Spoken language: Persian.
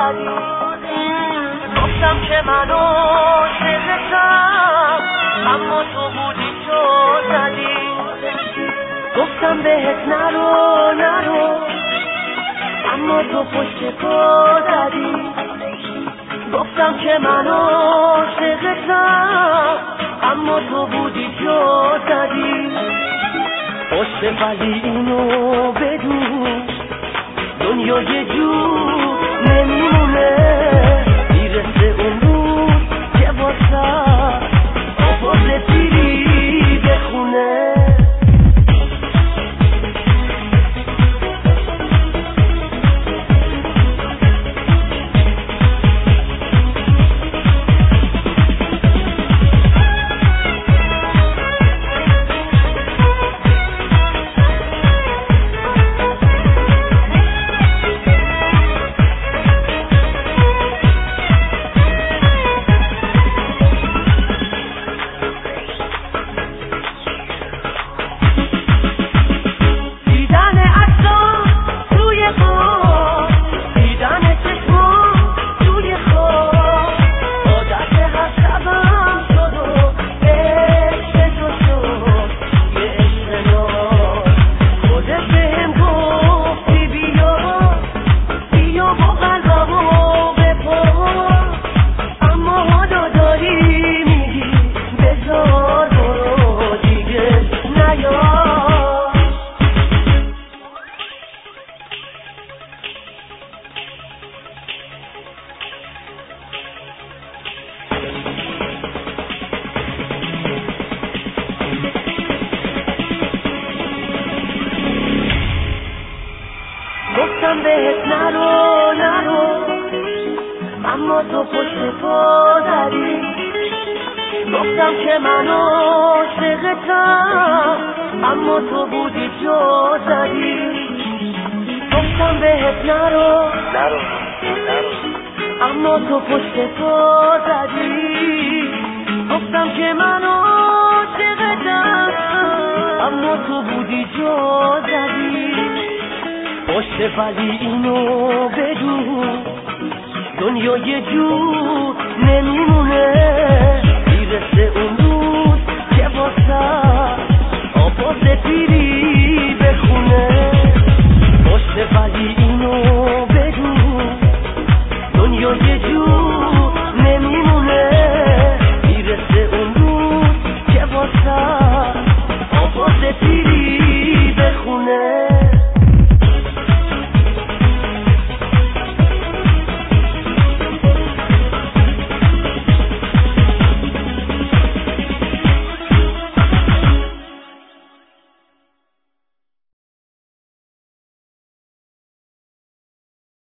زدی. گفتم که من عاشقتم اما تو بودی تو زدی. گفتم بهت نرو اما تو پشت پا زدی. گفتم که من عاشقتم اما تو بودی تو زدی. پشت ولی اینو بدون دنیا یه جور نمیمونه. میرسه اون روز که واسه آواز پیری بخونه. گفتم بهت نرو اما تو پشت پا زدی. گفتم که من عاشقتم اما تو بودی تو زدی. گفتم بهت نرو اما تو پشت پا زدی. گفتم که من عاشقتم اما تو بودی تو زدی. پشت ولی اینو بدون دنیا یه جور نمیمونه. میرسه اون روز که واسه آواز پیری بخونه. پشت ولی اینو بدون دنیا یه جور